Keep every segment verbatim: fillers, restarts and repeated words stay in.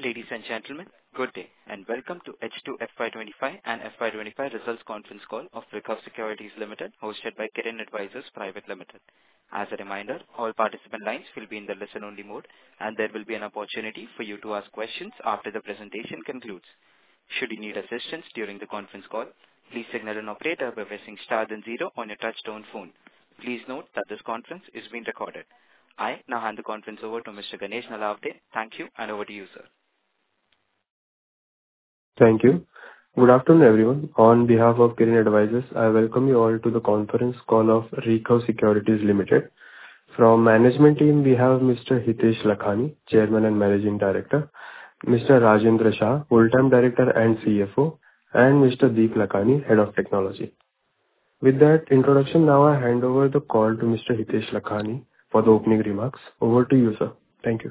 Ladies and gentlemen, good day and welcome to H two F Y twenty-five and F Y twenty-five results conference call of Recow Securities Limited, hosted by Kirin Advisors Private Limited. As a reminder, all participant lines will be in the listen-only mode, and there will be an opportunity for you to ask questions after the presentation concludes. Should you need assistance during the conference call, please signal an operator by pressing star then zero on your touch-tone phone. Please note that this conference is being recorded. I now hand the conference over to Mister Ganesh Nalavade. Thank you, and over to you, sir. Thank you. Good afternoon, everyone. On behalf of Kirin Advisors, I welcome you all to the conference call of Recow Securities Limited. From management team, we have Mister Hitesh Lakhani, Chairman and Managing Director, Mister Rajendra Shah, Full-time Director and C F O, and Mister Deep Lakhani, Head of Technology. With that introduction, now I hand over the call to Mister Hitesh Lakhani for the opening remarks. Over to you, sir. Thank you.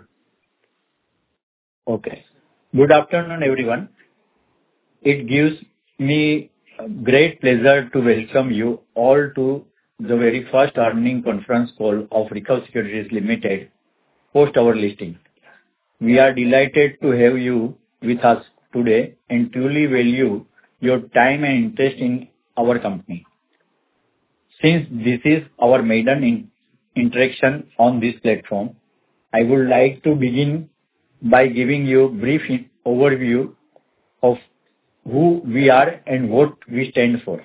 Okay. Good afternoon, everyone. It gives me great pleasure to welcome you all to the very first earnings conference call of Recow Securities Limited post our listing. We are delighted to have you with us today and truly value your time and interest in our company. Since this is our maiden in interaction on this platform, I would like to begin by giving you a brief overview of who we are and what we stand for.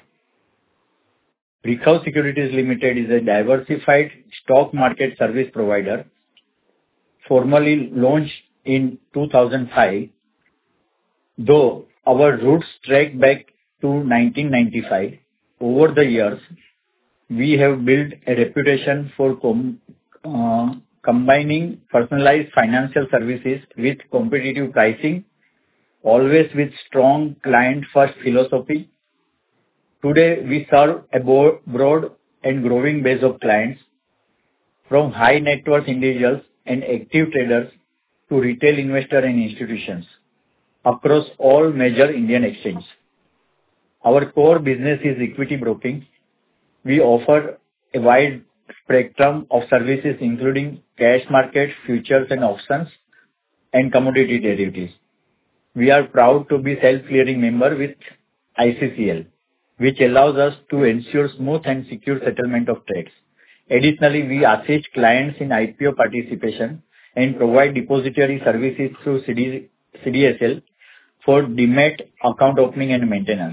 Recow Securities Limited is a diversified stock market service provider, formally launched in two thousand five, though our roots track back to nineteen ninety-five. Over the years, we have built a reputation for com- uh, combining personalized financial services with competitive pricing, always with strong client-first philosophy. Today, we serve a bo- broad and growing base of clients, from high net worth individuals and active traders to retail investors and institutions across all major Indian exchanges. Our core business is equity broking. We offer a wide spectrum of services including cash market, futures and options, and commodity derivatives. We are proud to be self-clearing member with I C C L, which allows us to ensure smooth and secure settlement of trades. Additionally, we assist clients in I P O participation and provide depository services through C D S L for demat account opening and maintenance.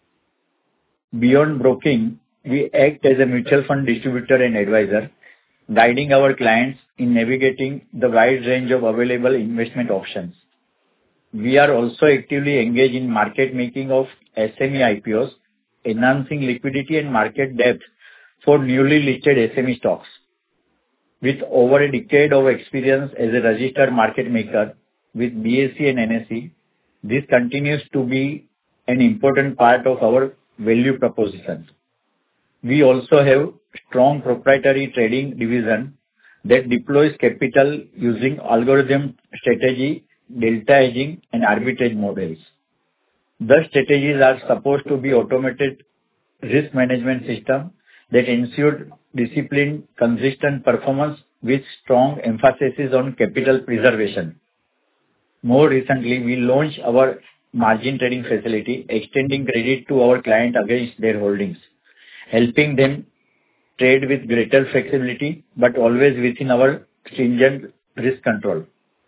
Beyond broking, we act as a mutual fund distributor and advisor, guiding our clients in navigating the wide range of available investment options. We are also actively engaged in market making of S M E I P Os, enhancing liquidity and market depth for newly listed S M E stocks. With over a decade of experience as a registered market maker with B S E and N S E, this continues to be an important part of our value proposition. We also have strong proprietary trading division that deploys capital using algorithm strategy, delta hedging and arbitrage models. The strategies are supposed to be automated risk management system that ensure disciplined, consistent performance with strong emphasis on capital preservation. More recently, we launched our margin trading facility, extending credit to our client against their holdings, helping them trade with greater flexibility, but always within our stringent risk control.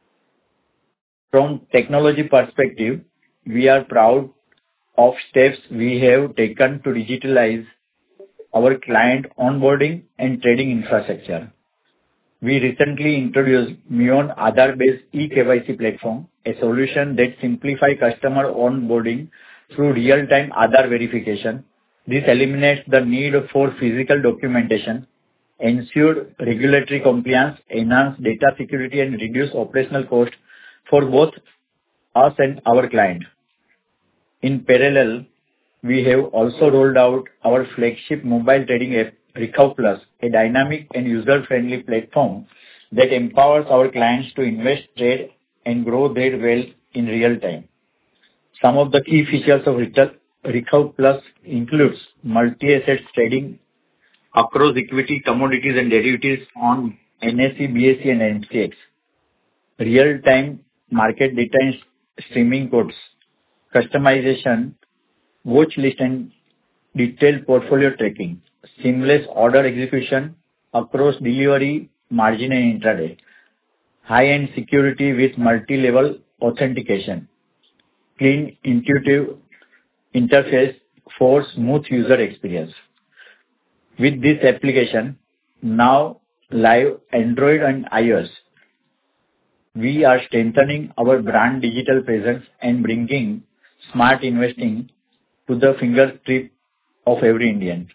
From technology perspective, we are proud of steps we have taken to digitalize our client onboarding and trading infrastructure. We recently introduced Muon Aadhaar-based e-K Y C platform, a solution that simplifies customer onboarding through real-time Aadhaar verification. This eliminates the need for physical documentation, ensures regulatory compliance, enhances data security, and reduces operational costs for both us and our client. In parallel, we have also rolled out our flagship mobile trading app, Recow Plus, a dynamic and user-friendly platform that empowers our clients to invest, trade, and grow their wealth in real time. Some of the key features of Recow Plus includes multi-asset trading across equity, commodities, and derivatives on N S E, B S E, and M C X, real-time market data and streaming codes, customization, watch list and detailed portfolio tracking, seamless order execution across delivery, margin and intraday, high-end security with multi-level authentication, clean, intuitive interface for smooth user experience. With this application now live Android and iOS, we are strengthening our brand digital presence and bringing smart investing to the fingertip of every Indian.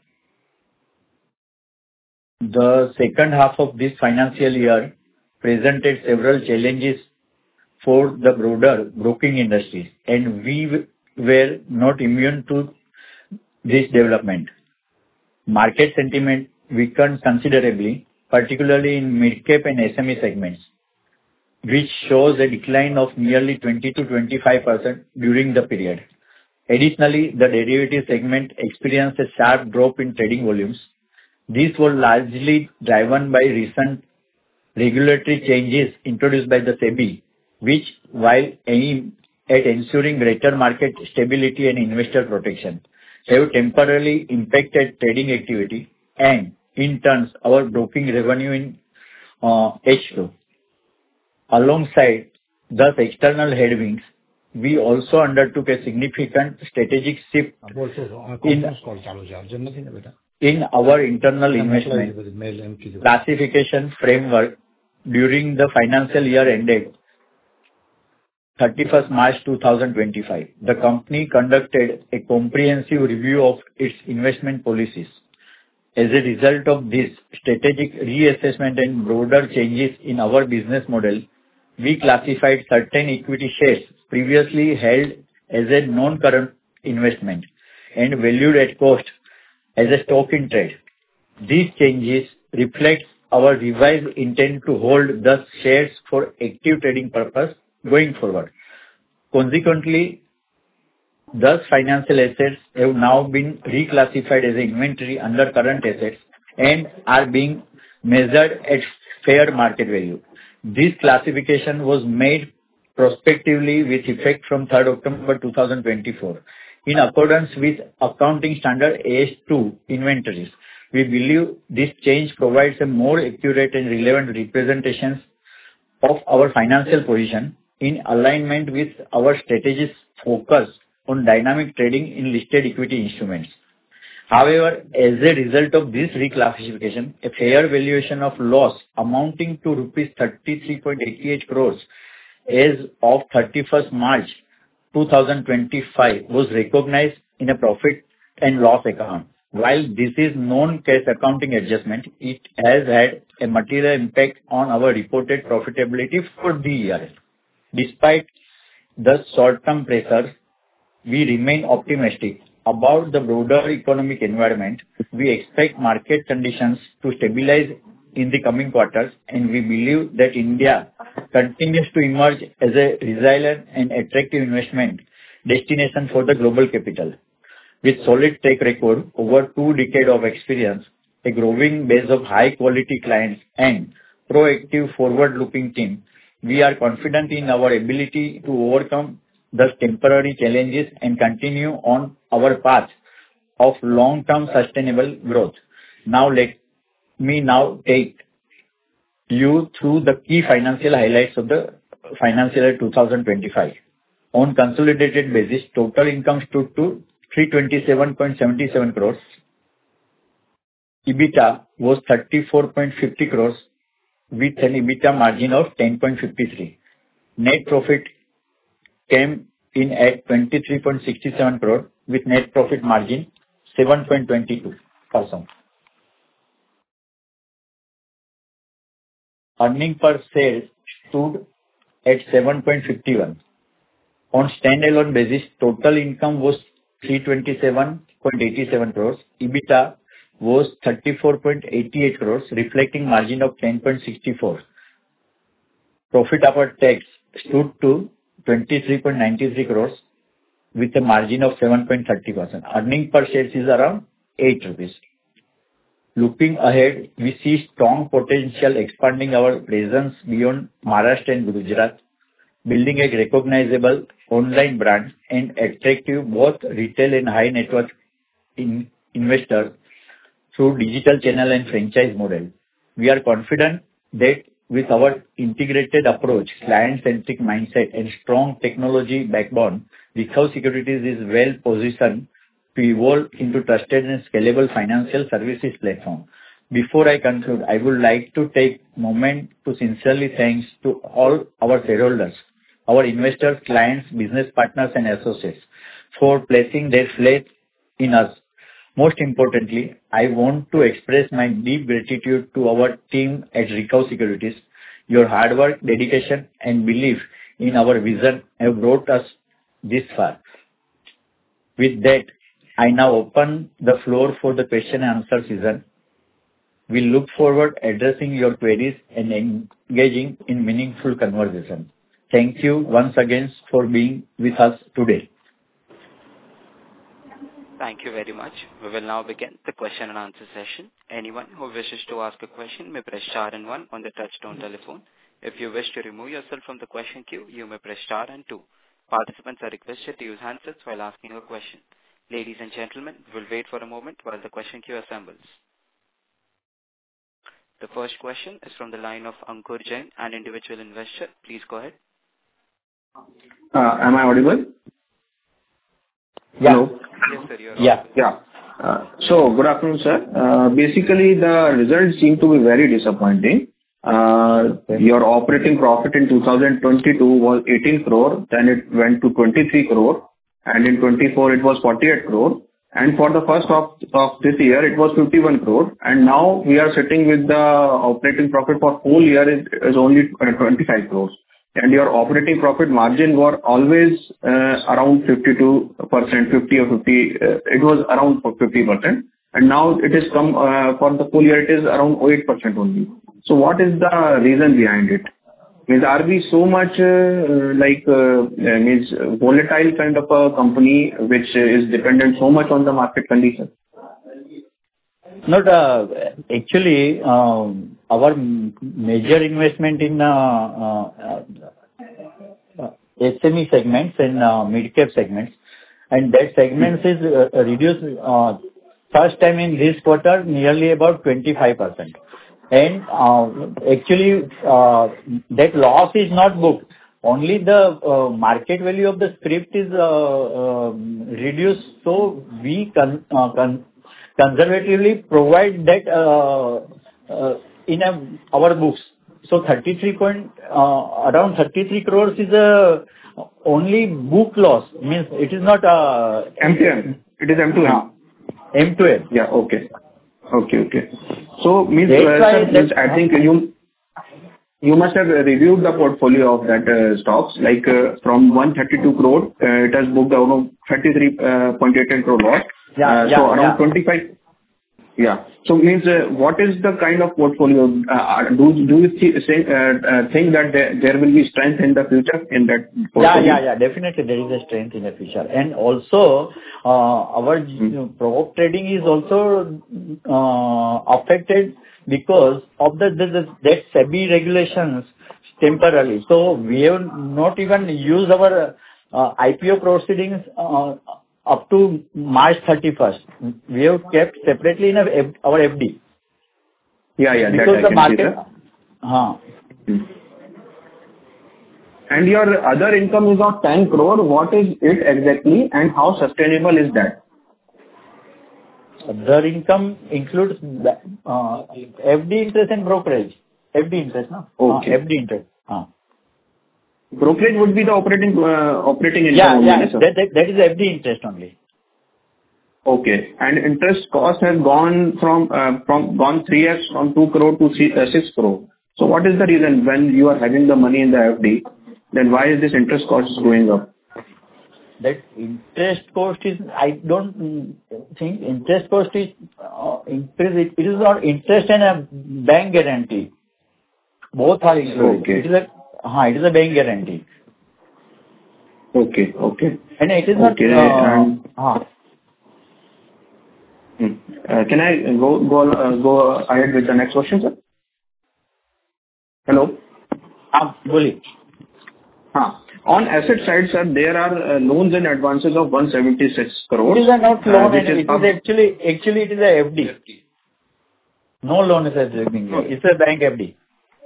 The second half of this financial year presented several challenges for the broader broking industry, and we were not immune to this development. Market sentiment weakened considerably, particularly in mid-cap and S M E segments, which shows a decline of nearly twenty to twenty-five percent during the period. Additionally, the derivative segment experienced a sharp drop in trading volumes. These were largely driven by recent regulatory changes introduced by the SEBI, which, while aimed at ensuring greater market stability and investor protection, have temporarily impacted trading activity and, in turn, our broking revenue in uh, H two. Alongside thus external headwinds, we also undertook a significant strategic shift in, in our internal investment classification framework during the financial year ended thirty-first March two thousand twenty-five. The company conducted a comprehensive review of its investment policies. As a result of this strategic reassessment and broader changes in our business model, we classified certain equity shares previously held as a non-current investment and valued at cost as a stock in trade. These changes reflect our revised intent to hold the shares for active trading purpose going forward. Consequently, thus financial assets have now been reclassified as inventory under current assets and are being measured at fair market value. This classification was made prospectively with effect from third October two thousand twenty-four. In accordance with accounting standard A S two inventories, we believe this change provides a more accurate and relevant representation of our financial position in alignment with our strategy's focus on dynamic trading in listed equity instruments. However, as a result of this reclassification, a fair valuation of loss amounting to rupees thirty-three point eight eight crores as of thirty-first March two thousand twenty-five was recognized in a profit and loss account. While this is non-cash accounting adjustment, it has had a material impact on our reported profitability for the year. Despite the short-term pressures, we remain optimistic about the broader economic environment. We expect market conditions to stabilize in the coming quarters, and we believe that India continues to emerge as a resilient and attractive investment destination for the global capital. With solid track record over two decades of experience, a growing base of high-quality clients, and proactive forward-looking team, we are confident in our ability to overcome the temporary challenges and continue on our path of long-term sustainable growth. Now let me now take you through the key financial highlights of the financial year two thousand twenty-five. On consolidated basis, total income stood to three hundred twenty-seven point seven seven crores. EBITDA was thirty-four point five zero crores with an EBITDA margin of ten point five three. Net profit came in at twenty-three point six seven crore with net profit margin seven point two two percent. Earning per share stood at seven point five one. On standalone basis, total income was three hundred twenty-seven point eight seven crores. EBITDA was thirty-four point eight eight crores, reflecting margin of ten point six four. Profit after tax stood to twenty-three point nine three crores with a margin of seven point three zero percent. Earning per share is around eight rupees. Looking ahead, we see strong potential expanding our presence beyond Maharashtra and Gujarat. building a recognizable online brand and attractive both retail and high net worth in investors through digital channel and franchise model. We are confident that with our integrated approach, client-centric mindset, and strong technology backbone, Rekhav Securities is well positioned to evolve into trusted and scalable financial services platform. Before I conclude, I would like to take a moment to sincerely thank to all our shareholders, our investors, clients, business partners, and associates for placing their faith in us. Most importantly, I want to express my deep gratitude to our team at Rekhav Securities. Your hard work, dedication, and belief in our vision have brought us this far. With that, I now open the floor for the question and answer season. We look forward to addressing your queries and engaging in meaningful conversation. Thank you once again for being with us today. Thank you very much. We will now begin the question and answer session. Anyone who wishes to ask a question may press star and one on the touchtone telephone. If you wish to remove yourself from the question queue, you may press star and two. Participants are requested to use handsets while asking a question. Ladies and gentlemen, we'll wait for a moment while the question queue assembles. The first question is from the line of Ankur Jain, an individual investor. Please go ahead. Uh, am I audible? Yeah. Hello? Yes, sir. You're Yeah. Yeah. Uh, so, good afternoon, sir. Uh, basically, the results seem to be very disappointing. Uh, your operating profit in two thousand twenty-two was eighteen crore, then it went to twenty-three crore, and in twenty-four it was forty-eight crore. And for the first half of this year, it was fifty-one crore. And now we are sitting with the operating profit for whole year is, is only twenty-five crores. And your operating profit margin were always uh, around fifty-two percent, fifty or fifty, uh, it was around fifty percent. And now it is come, uh, for the full year, it is around eight percent only. So what is the reason behind it? Means are we so much uh, like uh, means volatile kind of a company which is dependent so much on the market condition? Not uh, actually um, our m- major investment in uh, uh, uh, S M E segments and uh, mid cap segments, and that segments is uh, reduced uh, first time in this quarter nearly about twenty-five percent. And uh, actually, uh, that loss is not booked. Only the uh, market value of the script is uh, uh, reduced. So we con- uh, con- conservatively provide that uh, uh, in a, our books. So thirty-three point uh, around thirty-three crores is a only book loss. Means it is not a M to M. It is M to M. M to M. Yeah. Okay. Okay. Okay. So means, That's uh, why sir, means that- I think you you must have reviewed the portfolio of that uh, stocks. Like uh, from one hundred thirty-two crore, uh, it has booked around thirty-three point eight eight crore loss. Yeah, Uh, yeah, so around yeah. twenty-five. Yeah. So means uh, what is the kind of portfolio? Uh, do do you thi- say, uh, uh, think that there, there will be strength in the future in that Yeah, portfolio? yeah, yeah. Definitely, there is a strength in the future. And also, uh, our mm. prop trading is also uh, affected because of the, the, the that SEBI regulations temporarily. So we have not even used our uh, I P O proceedings uh, up to March thirty-first. We have kept separately in our F- our F D. Yeah, yeah. That Because I the can market... see that. Huh. Hmm. And your other income is of ten crore. What is it exactly and how sustainable is that? Other income includes uh, F D interest and brokerage. F D interest, no? Okay. Uh, F D interest. Uh. Brokerage would be the operating uh, operating income Yeah, only, yeah. yes, sir? That, that, that is F D interest only. Okay. And interest cost has gone from uh, from gone three x from two crore to three, uh, six crore. So what is the reason when you are having the money in the F D, then why is this interest cost going up? That interest cost is, I don't mm, think interest cost is uh, increase. It, it is not interest and a bank guarantee. Both are included. Okay. It is a, uh, it is a bank guarantee. Okay. Okay. And it is not... Okay. Uh, And uh, hmm. uh, can I go go uh, go ahead with the next question, sir? Hello. uh, बोलिए. हाँ, on asset side, sir, there are uh, loans and advances of one seventy-six crores. It is a not uh, loan, which and is it up. is actually, actually it is a F D. No loan is existing here. It's a bank F D.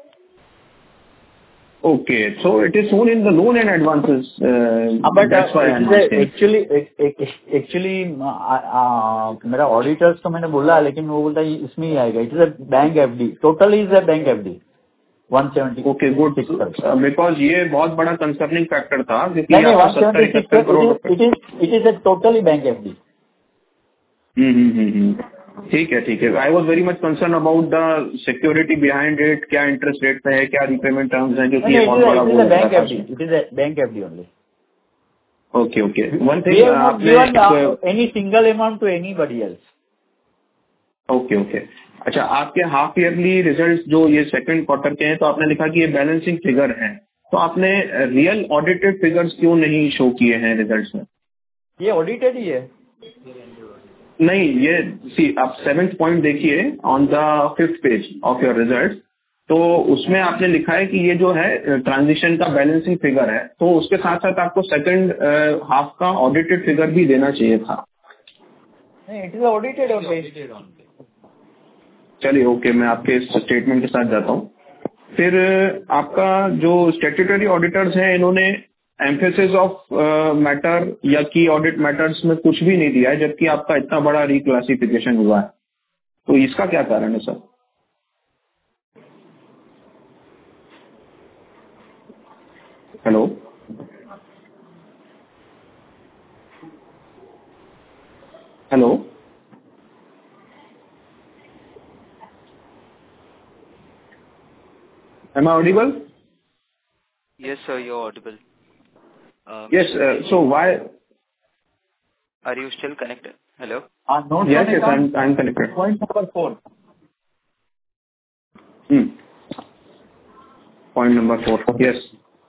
Okay, so it is shown in the loan and advances. Uh, हाँ, but that's uh, why it I'm is a asking. actually ac- ac- actually uh, uh, मेरा auditors को मैंने बोला, लेकिन वो बोलता है इसमें ही आएगा. It is a bank FD. Totally is a bank FD. one seventy. Okay, good. Uh, because ये बहुत बड़ा concerning factor था, क्योंकि नहीं नहीं आपको one सत्तर seventy six. इकहत्तर करोड़ रुपए. It is it is a totally bank F D. हम्म हम्म हम्म ठीक है ठीक है. I was very much concerned about the security behind it. क्या interest rate पे है, क्या repayment terms हैं, क्योंकि ये बहुत बड़ा It is वो a bank था. F D. It is a bank F D only. Okay okay. One We thing have not आपने given uh, एक any single amount to anybody else. Okay okay. अच्छा, आपके हाफ ईयरली रिजल्ट जो ये second quarter के हैं, तो आपने लिखा कि ये बैलेंसिंग फिगर है, तो आपने रियल ऑडिटेड फिगर्स क्यों नहीं शो किए हैं रिजल्ट्स में? ये ऑडिटेड ही है. नहीं, ये सी आप सेवेंथ पॉइंट देखिए on the fifth page of your result, तो उसमें आपने लिखा है कि ये जो है ट्रांजिशन का बैलेंसिंग फिगर है, तो उसके साथ साथ आपको सेकंड हाफ का ऑडिटेड फिगर भी देना चाहिए था. नहीं, इट इज ऑडिटेड और चलिए ओके, मैं आपके इस स्टेटमेंट के साथ जाता हूँ. फिर आपका जो स्टैट्यूटरी ऑडिटर्स हैं, इन्होंने एम्फेसिस ऑफ मैटर या की ऑडिट मैटर्स में कुछ भी नहीं दिया है, जबकि आपका इतना बड़ा रिक्लासिफिकेशन हुआ है, तो इसका क्या कारण है सर? Hello hello Am I audible? Yes, sir, you're audible. Um, Yes. Uh, so why? Are you still connected? Hello? Uh, notes Yes, on yes, I'm account. I'm connected. Point number four. Hmm. Point number four. Yes.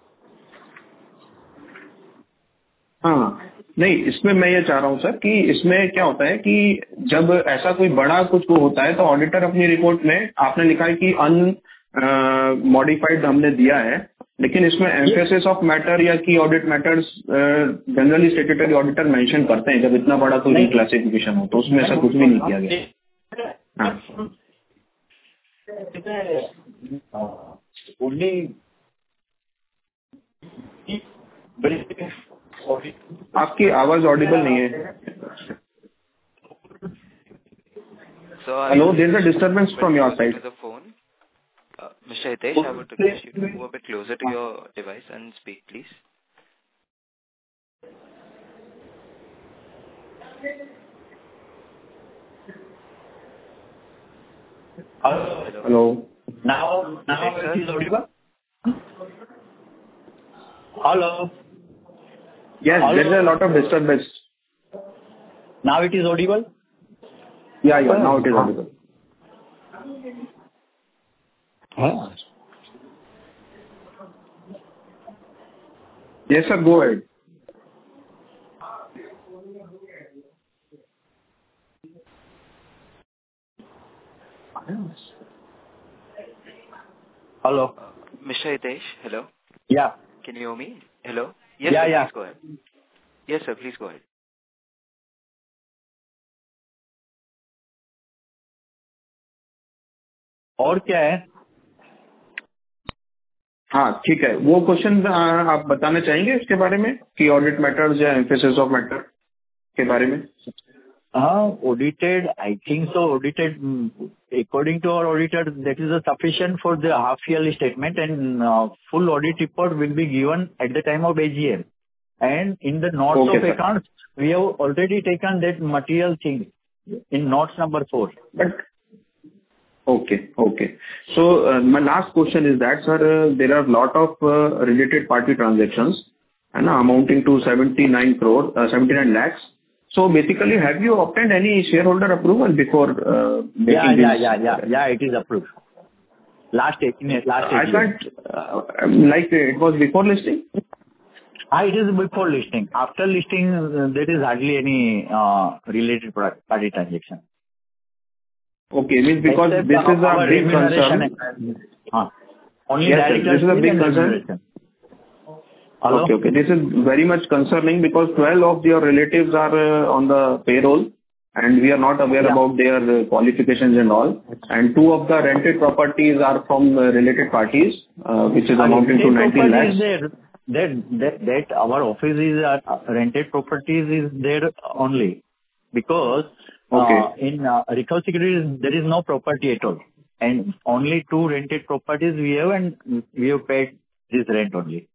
हाँ, नहीं, इसमें मैं ये चाह रहा हूँ sir कि इसमें क्या होता है कि जब ऐसा कोई बड़ा कुछ को होता है, तो ऑडिटर अपनी रिपोर्ट में आपने लिखा है कि अन मॉडिफाइड हमने दिया है, लेकिन इसमें एम्फेसिस ऑफ मैटर या की audit matters generally statutory auditor mention करते हैं जब इतना बड़ा कोई रिक्लासिफिकेशन हो, तो उसमें ऐसा कुछ भी नहीं किया गया. हाँ. आपकी आवाज ऑडिबल नहीं है. So are hello, you there is a disturbance from your side. to the phone? Uh, Mister Hitesh, I would request you to move a bit closer to your device and speak, please. Hello. Now, now Yes, sir. it is audible. Hello. Yes, Hello. there is a lot of disturbance. Now it is audible. Yeah, yeah, now it is audible. Huh? Yes, sir, go ahead. Hello. Uh, Mister Hitesh, hello? Yeah. Can you hear me? Hello? Yes, Yeah, sir, yeah. please go ahead. Yes, sir, please go ahead. और क्या है? हाँ, ठीक है. वो question आप बताना चाहेंगे इसके बारे में कि ऑडिट मैटर्स या एम्फेसिस ऑफ मैटर के बारे में? हाँ, audited. I think so. Audited. According to our auditor, that is a sufficient for the half yearly statement, and uh, full audit report will be given at the time of A G M. And in the notes Okay, of sir. accounts, we have already taken that material thing in notes number four. But okay, okay. So uh, my last question is that, sir, uh, there are lot of uh, related party transactions, and amounting to seventy-nine crore, uh, seventy-nine lakhs. So basically, have you obtained any shareholder approval before uh, making Yeah, this? yeah, yeah, yeah, yeah. It is approved. Last eight, in last I eight can't, uh, like it was before listing? Ah, it is before listing. After listing, uh, there is hardly any uh, related product, party transaction. Okay, means because Except this is a our big remuneration. concern. Uh, only Yes, sir, director this is a fee big and concern. remuneration. Hello? Okay, okay. This is very much concerning because twelve of your relatives are uh, on the payroll, and we are not aware Yeah. about their uh, qualifications and all. And two of the rented properties are from uh, related parties, uh, which is Our amounting to rented nineteen property is lakhs. there. That that that our office is uh, rented properties is there only because uh, Okay. in uh, Recall Securities there is no property at all, and only two rented properties we have, and we have paid this rent only.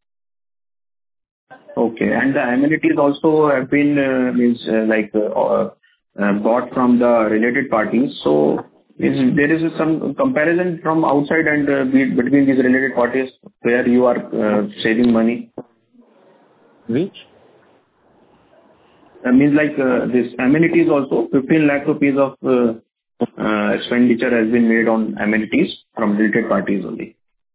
Okay. And the amenities also have been, uh, means, uh, like, uh, uh, uh, bought from the related parties. So is there is some comparison from outside and uh, be- between these related parties where you are uh, saving money? Which? That means like, uh, this amenities also, fifteen lakh rupees of uh, uh, expenditure has been made on amenities from related parties only.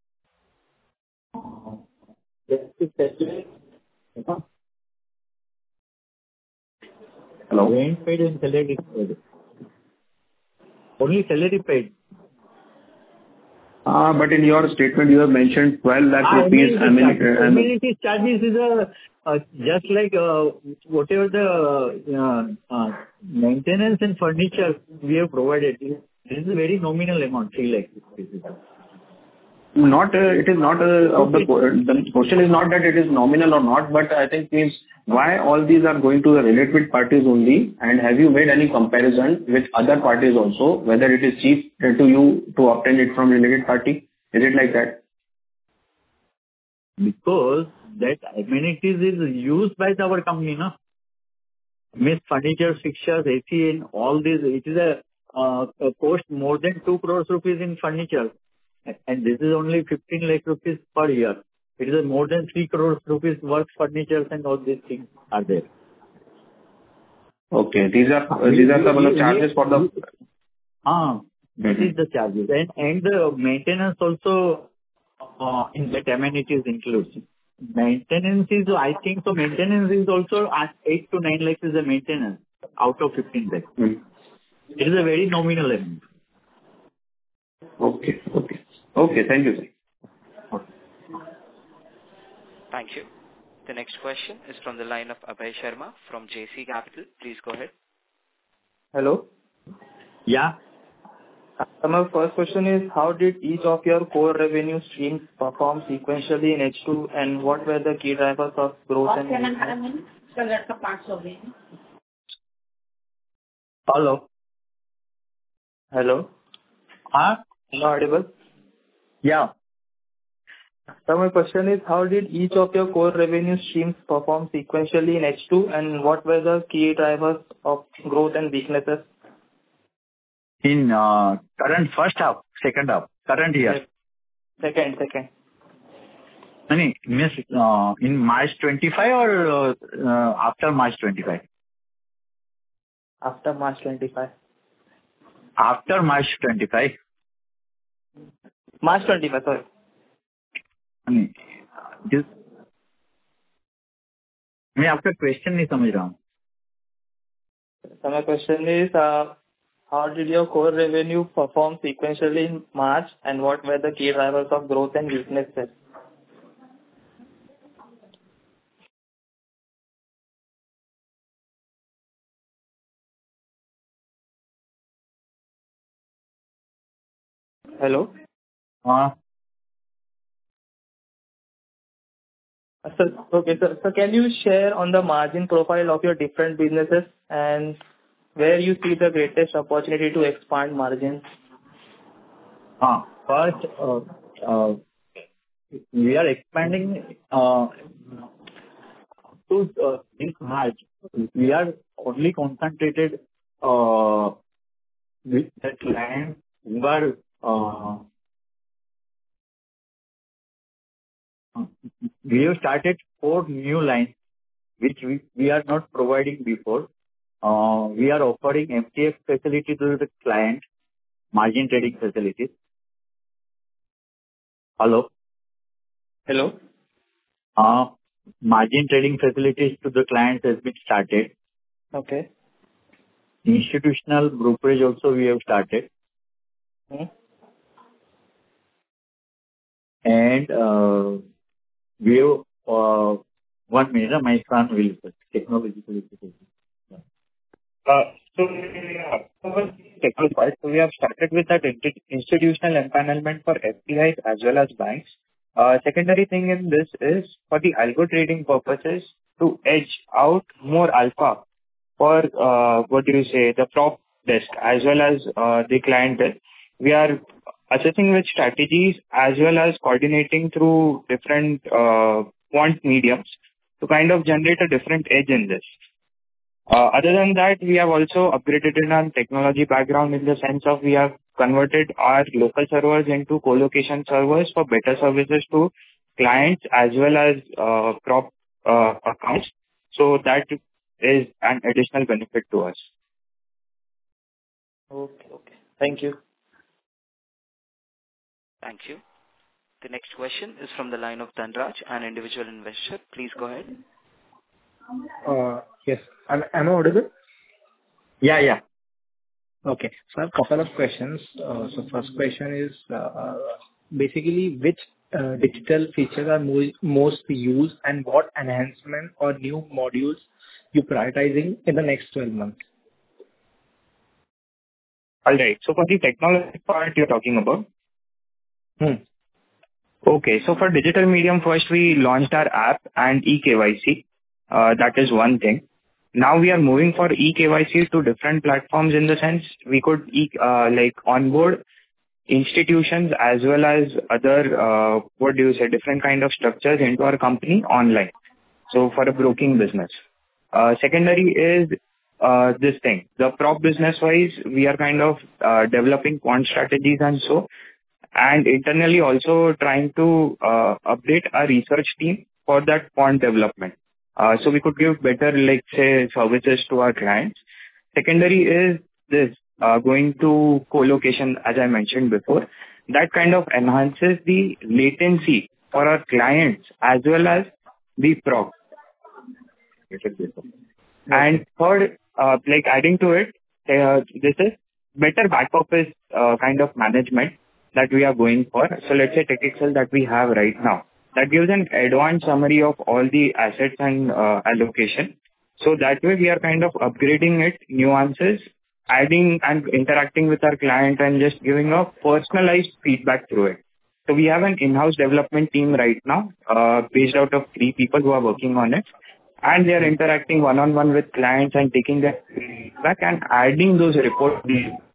Hello? Rent paid and salary paid. Only salary paid. Ah, But in your statement, you have mentioned twelve lakh Ah, rupees Amenity ameni- charges. uh, am- Amenity charges is a uh, just like uh, whatever the uh, uh, maintenance and furniture we have provided. This is a very nominal amount, three lakhs. Not, uh, it is not, uh, of the Okay. que- the question is not that it is nominal or not, but I think means why all these are going to the related parties only, and have you made any comparison with other parties also, whether it is cheap uh, to you to obtain it from related party? Is it like that? Because that amenities is used by our company, no? Means furniture, fixtures, A C and all this. It is a uh, a cost more than two crores rupees in furniture. And this is only fifteen lakh rupees per year. It is a more than three crores rupees worth furnitures and all these things are there. Okay. These are, uh, We, these are we, the we, matlab, charges for the... we, ah, that Mhm. is the charges. And, and the maintenance also uh, in that amenities includes. Maintenance is, I think so maintenance is also at eight to nine lakhs is the maintenance out of fifteen lakhs. Mhm. It is a very nominal amount. Okay. Okay. Okay, thank you, sir. Thank you. The next question is from the line of Abhay Sharma from J C Capital. Please go ahead. Hello. Yeah. So my first question is, how did each of your core revenue streams perform sequentially in H two, and what were the key drivers of growth and business? Hello. Hello. Huh? Am I audible? Yeah. So my question is, how did each of your core revenue streams perform sequentially in H two, and what were the key drivers of growth and weaknesses? In uh, current first half, second half, current year. Second, second. I mean, means uh, in March twenty-five or uh, uh, after March twenty-five? After March twenty-five. After March twenty-five. March twenty-five, sorry. I mean, this, मैं आपका question नहीं समझ रहा हूँ. So my question is, uh, how did your core revenue perform sequentially in March, and what were the key drivers of growth and weaknesses? Hello. हाँ. Uh, So, okay, so, so can you share on the margin profile of your different businesses and where you see the greatest opportunity to expand margins? हाँ. First, uh, uh, we are expanding uh, to uh, in March. We are only concentrated uh, with the clients who are uh, we have started four new lines which we, we are not providing before. Uh, we are offering M T F facility to the client, margin trading facilities. Hello. Hello. Uh, margin trading facilities to the clients has been started. Okay. Institutional brokerage also we have started. Hmm. And uh, we have Uh, One minute, my son will technological difficulty. Uh, So yeah, for technology part, so we have started with that inti- institutional empanelment for F P Is as well as banks. Uh, Secondary thing in this is for the algo trading purposes to edge out more alpha for, uh, what do you say, the prop desk as well as uh, the client desk. We are assessing which strategies as well as coordinating through different uh, quant mediums to kind of generate a different edge in this. Uh, Other than that, we have also upgraded in our technology background in the sense of we have converted our local servers into co-location servers for better services to clients as well as uh, prop uh, accounts. So that is an additional benefit to us. Okay. Okay. Thank you. Thank you. The next question is from the line of Dhanraj, an individual investor. Please go ahead. Uh, Yes. Am am I audible? Yeah, yeah. Okay. So I have a couple of questions. Uh, So first question is, uh, uh, basically, which uh, digital features are mo- most used, and what enhancement or new modules you prioritizing in the next twelve months? All right. So for the technology part you're talking about. Hmm. Okay. So for digital medium, first we launched our app and eKYC. Uh, That is one thing. Now we are moving for eKYC to different platforms in the sense we could e- uh, like onboard institutions as well as other, uh, what do you say, different kind of structures into our company online. So for a broking business. Uh, Secondary is uh, this thing. The prop business wise, we are kind of uh, developing quant strategies and so, and internally also trying to uh, update our research team for that quant development. Uh, so we could give better, like say, services to our clients. Secondary is this, uh, going to co-location, as I mentioned before. That kind of enhances the latency for our clients as well as the prop. And third, uh, like adding to it, uh, this is better back office uh, kind of management that we are going for. So let's say TechExcel that we have right now. That gives an advanced summary of all the assets and uh, allocation. So that way we are kind of upgrading it, nuances, adding and interacting with our client and just giving a personalized feedback through it. So we have an in-house development team right now, uh, based out of three people who are working on it. And they are interacting one-on-one with clients and taking their feedback and adding those reports.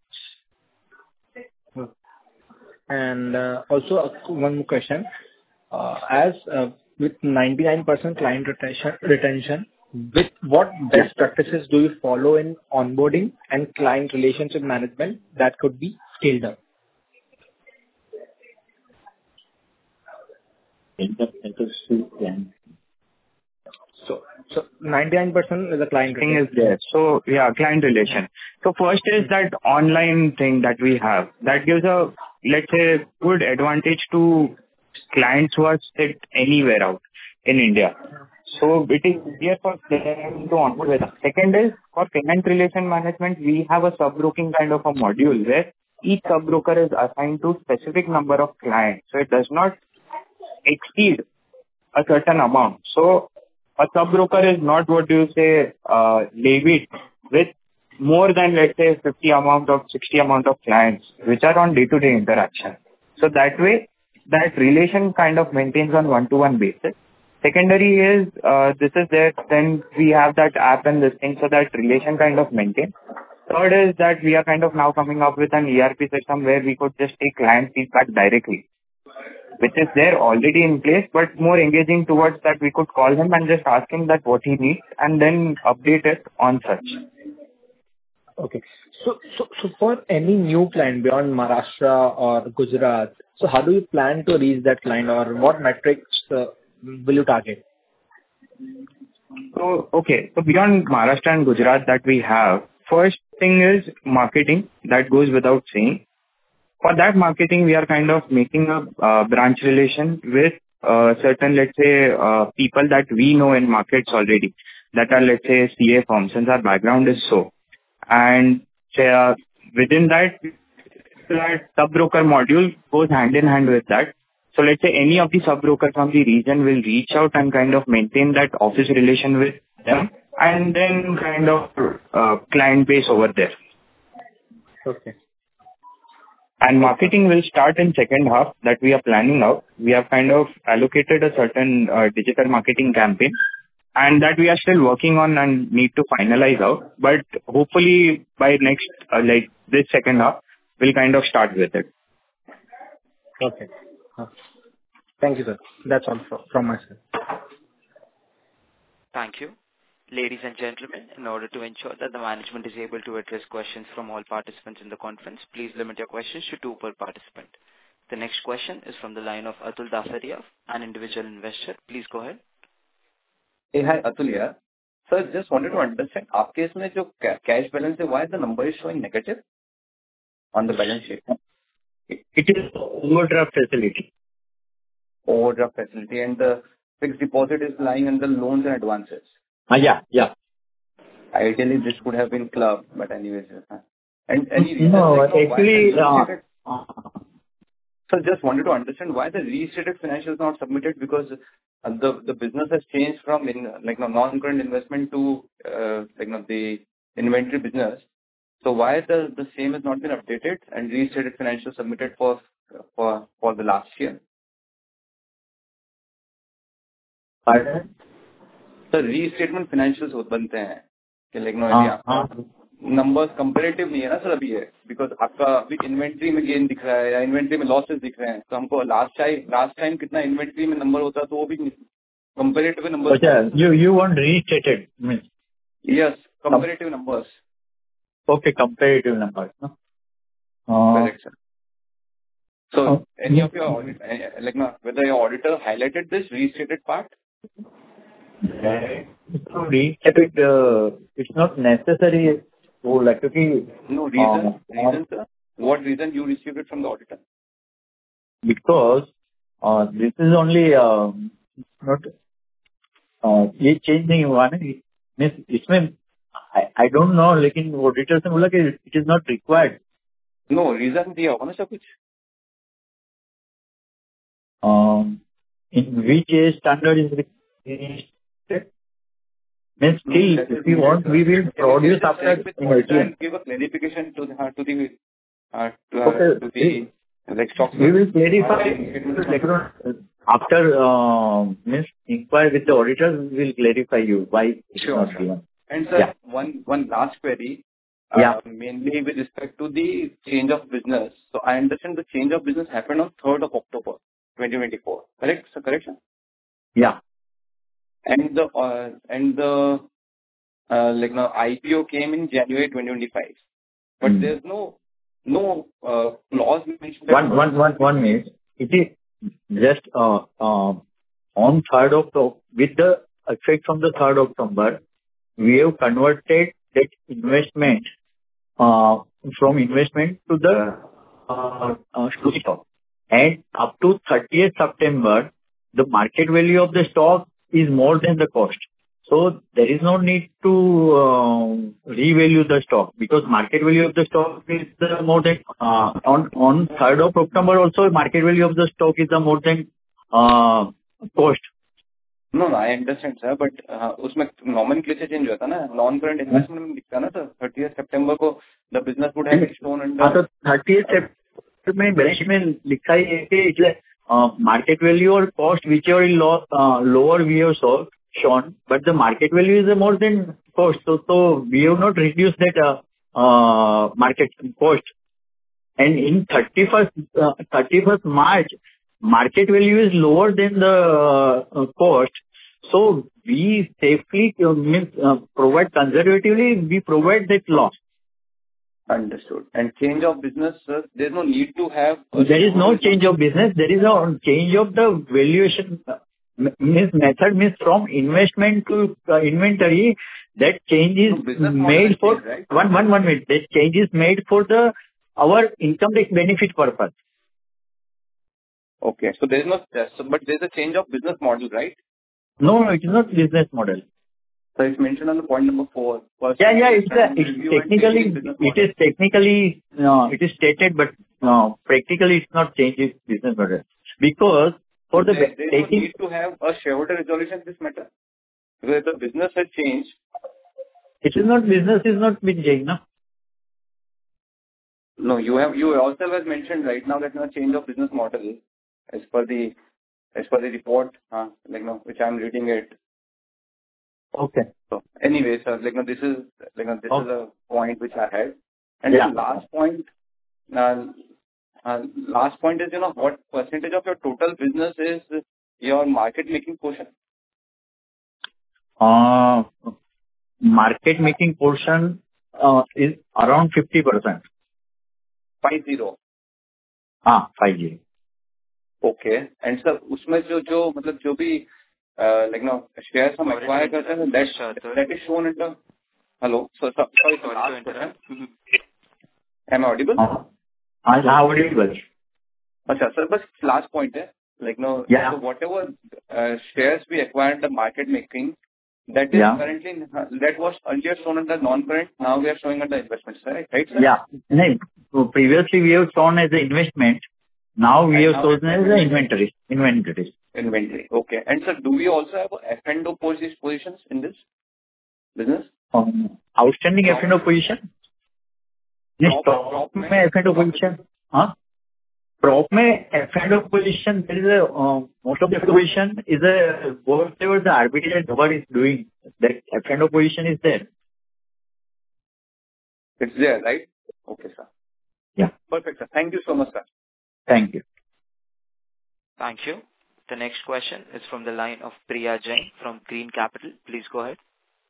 And uh, also uh, one more question. Uh, As uh, with ninety-nine percent client retention, retention, with what best practices do you follow in onboarding and client relationship management that could be scaled up? So, so ninety-nine percent is a client Thing retention. is there. So yeah, client relation. So first is that online thing that we have. That gives a, let's say, good advantage to clients who are sit anywhere out in India. So it is easier for them to onboard with us. Second is for client relation management, we have a sub-broking kind of a module where each sub-broker is assigned to specific number of clients. So it does not exceed a certain amount. So a sub-broker is not, what do you say, uh, levied with more than, let's say, fifty amount of, sixty amount of clients, which are on day-to-day interaction. So that way, that relation kind of maintains on one-to-one basis. Secondary is, uh, this is there, then we have that app and this thing, so that relation kind of maintains. Third is that we are kind of now coming up with an E R P system where we could just take client feedback directly, which is there already in place, but more engaging towards that we could call him and just ask him that what he needs and then update it on such. Okay. So, so, so for any new client beyond Maharashtra or Gujarat, so how do you plan to reach that client, or what metrics uh, will you target? So, okay, so beyond Maharashtra and Gujarat that we have, first thing is marketing, that goes without saying. For that marketing, we are kind of making a uh, branch relation with uh, certain, let's say, uh, people that we know in markets already, that are, let's say, C A firms, since our background is so. And uh, within that, that sub-broker module goes hand in hand with that. So let's say any of the sub-broker from the region will reach out and kind of maintain that office relation with them, and then kind of uh, client base over there. Okay. And marketing will start in second half that we are planning out. We have kind of allocated a certain uh, digital marketing campaign, and that we are still working on and need to finalize out. But hopefully by next, uh, like this second half, we'll kind of start with it. Okay. Uh, Thank you, sir. That's all from, from my side. Thank you. Ladies and gentlemen, in order to ensure that the management is able to address questions from all participants in the conference, please limit your questions to two per participant. The next question is from the line of Atul Dasaria, an individual investor. Please go ahead. Hey, hi, Atul here. Sir, just wanted to understand, आपके इसमें जो cash balance है, why the number is showing negative on the balance sheet? It is overdraft facility. Overdraft facility, and the fixed deposit is lying under loans and advances. Uh, yeah, yeah. Ideally, this would have been clubbed, but anyways. Uh, and any reason? No, like, no, actually, why the uh, So just wanted to understand why the restated financials not submitted, because uh, the the business has changed from in like no non-current investment to uh, like no the inventory business. So why the the same has not been updated and restated financials submitted for for for the last year? pardon? So restatement financials होत बनते हैं कि like no हाँ, यदि आपका हाँ. numbers comparative नहीं है ना सर अभी है, because आपका अभी inventory में gain दिख रहा है या inventory में losses दिख रहे हैं, तो हमको last time last time कितना inventory में number होता तो वो भी comparative numbers. Okay, you you want restated means? Yes, comparative numbers. Okay, comparative numbers. No? Uh, Correct, sir. So uh, any of your audit, uh, like no, whether your auditor highlighted this restated part? To restate, uh, it's not necessary. So, like, okay, No reason. uh, Reason, sir. What reason you received it from the auditor? because uh, this is only uh, not uh, ये change नहीं हुआ ना, means इसमें I don't know, लेकिन auditor से बोला कि it is not required. No reason दिया होगा ना सर कुछ? In which standard is means still No, if you want we will produce after and give a clarification to the uh, to the uh, to, uh, Okay. to the like stock. we will clarify later on after uh, means inquire with the auditors. We will clarify you why it's Sure, not sure. given. And sir, Yeah. one one last query. Uh, Yeah. Mainly with respect to the change of business. So I understand the change of business happened on third of October, twenty twenty-four. Correct, sir? Correct, sir? Yeah. And the uh, and the uh, like now I P O came in January twenty twenty-five, but Hmm. there's no no uh, clause mentioned. One one one one minute. It is just uh, uh, on third October, with the effect from the third October, we have converted that investment uh, from investment to the uh, uh, to stock. And up to thirtieth September, the market value of the stock is more than the cost. So there is no need to uh, revalue the stock, because market value of the stock is the more than uh, on on third of October also market value of the stock is the more than uh, cost. No, no, I understand, sir, but uh, उसमें nomenclature change होता ना, non-current investment में दिखता ना, sir. thirtieth September को the business would have been shown under. हाँ, तो thirtieth September में बैलेंस शीट में लिखा ही है कि એટલે market value or cost whichever is low, uh, lower we have so, shown, but the market value is more than cost. So, so we have not reduced that uh, uh, market cost. And in thirty-first, uh, thirty-first March, market value is lower than the uh, cost. So we safely uh, means uh, provide conservatively, we provide that loss. Understood. And change of business, sir, there's no need to have. There is no change of business. There is a change of the valuation. uh, m- Means method means from investment to uh, inventory. That change is No, business model made has for changed, right? one one one minute. That change is made for the our income tax benefit purpose. Okay. So there's no, so, but there's a change of business model, right? No, no, it is not business model. So it's mentioned on the point number four. First, Yeah, yeah, it's a, understand, it's review and technically, changing business it model. is technically, uh, it is stated, but uh, practically it's not changing business model. Because for the There, there is no taking, need to have a shareholder resolution in this matter. Because the business has changed. it is not business is not been changed, no? No, you have you yourself has mentioned right now that no change of business model as per the as per the report, uh, like no, which I'm reading it. Okay. So anyway, sir, like no, this is like no, this Oh. is a point which I had. And Yeah. the last point, uh, uh, last point is you know what percentage of your total business is your market making portion? Uh, market making portion uh, is around fifty percent. Five zero. Ah, five zero. Okay. And sir, उसमें जो जो मतलब जो भी like no shares हम Sorry to acquire करते हैं that interrupt, sir. that is shown in the hello. So, so sorry, so Sorry to last question. interrupt. Am I audible? Uh, I have audible. अच्छा sir, बस last point है like no. Yeah. So whatever uh, shares we acquired in the market making, that is Yeah. currently that was earlier shown under non-current. Now we are showing under investments, right? Right, sir? Yeah. No, so previously we have shown as an investment. Now we And have now shown it's as an inventory. Inventory. Inventory. Okay. And sir, do we also have a F and O posi- positions in this business? Um, outstanding Prop- F and O position? नहीं, Prop- prop prop में में- F and O position? हाँ? Prop में F and O position, there is a, uh, most of the F and O position is a, whatever the arbitrage number is doing, that F and O position is there. It's there, right? Okay, sir. Yeah. Perfect, sir. Thank you so much, sir. Thank you. Thank you. The next question is from the line of Priya Jain from Green Capital. Please go ahead.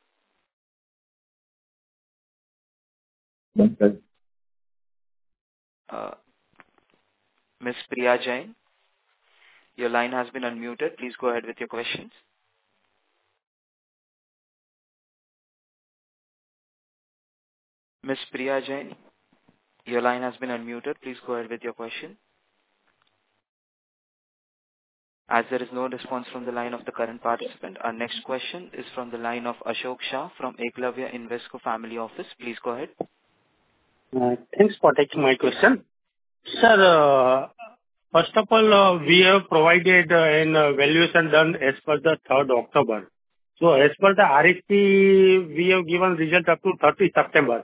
Uh, Miss Priya Jain, your line has been unmuted. Please go ahead with your questions. Miss Priya Jain, your line has been unmuted. Please go ahead with your question. As there is no response from the line of the current participant, our next question is from the line of Ashok Shah from Eklavya Invesco Family Office. Please go ahead. Uh, Thanks for taking my question. Sir, uh, first of all, uh, we have provided uh, an uh, valuation done as per the third October. So as per the R H P, we have given result up to thirtieth September.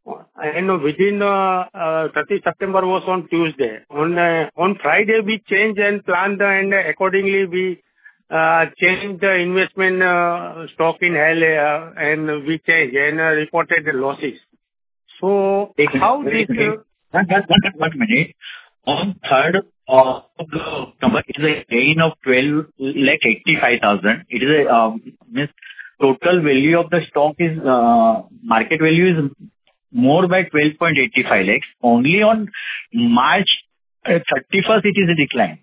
And within uh, uh, thirtieth September was on Tuesday. On uh, on Friday, we changed and planned, and accordingly we uh, changed the investment uh, stock in Hell, uh, and we changed and uh, reported the losses. So how this... uh, One one- one- one minute. On third of October, it is a gain of twelve lakh eighty-five thousand. It is a um, means total value of the stock is uh, market value is more by twelve point eight five lakhs. Only on March uh, thirty-first, it is a decline.